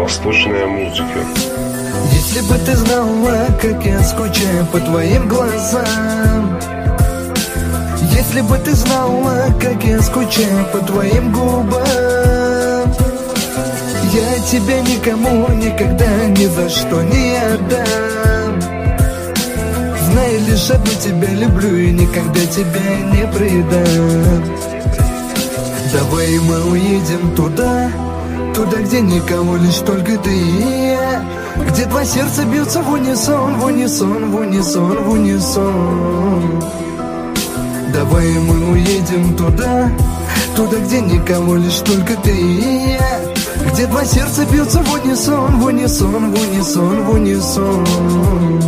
восточная музыка. Если бы ты знала, как я скучаю по твоим глазам, если бы ты знала, как я скучаю по твоим губам, я тебя никому никогда ни за что не отдам. Знай, лишь одну тебя люблю и никогда тебя не предам. Давай мы уедем туда, где никого, лишь только ты и я, где два сердца бьются в унисон, в унисон, в унисон, в унисон. Давай мы уедем туда, где никого, лишь только ты и я, где два сердца бьются в унисон, в унисон, в унисон, в унисон.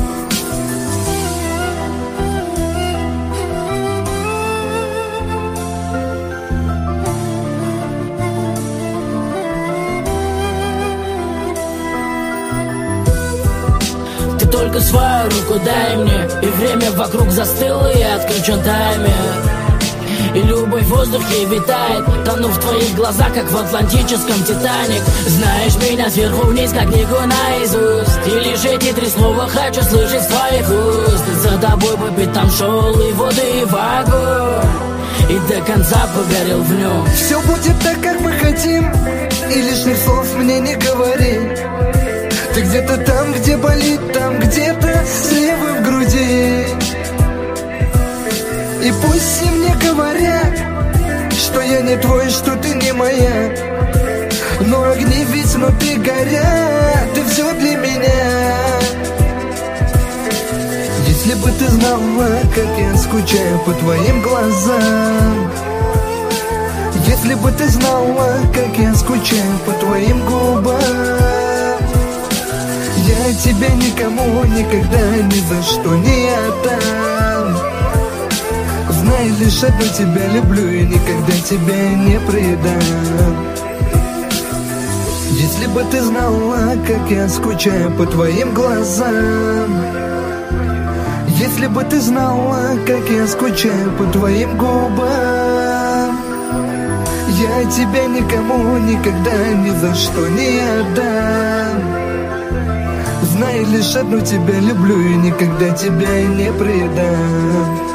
Ты только свою руку дай мне, и время вокруг застыло, и отключен таймер. И любовь в воздухе витает, тону в твоих глазах, как в атлантическом Титаник. Знаешь меня сверху вниз, как книгу наизусть, и лишь эти три слова хочу слышать с твоих уст. И за тобой по пятам шел и в воду, и в огонь, и до конца погорел в нем. Все будет так, как мы хотим, и лишних слов мне не говори. Ты где-то там, где болит, там где-то слева в груди. И пусть все мне говорят, что я не твой, что ты не моя, но огни ведь внутри горят, ты все для меня. Если бы ты знала, как я скучаю по твоим глазам, если бы ты знала, как я скучаю по твоим губам, я тебя никому никогда ни за что не отдам. Знай, лишь одну тебя люблю и никогда тебя не предам. Если бы ты знала, как я скучаю по твоим глазам, если бы ты знала, как я скучаю по твоим губам, я тебя никому никогда ни за что не отдам. Знай, лишь одну тебя люблю и никогда тебя не предам.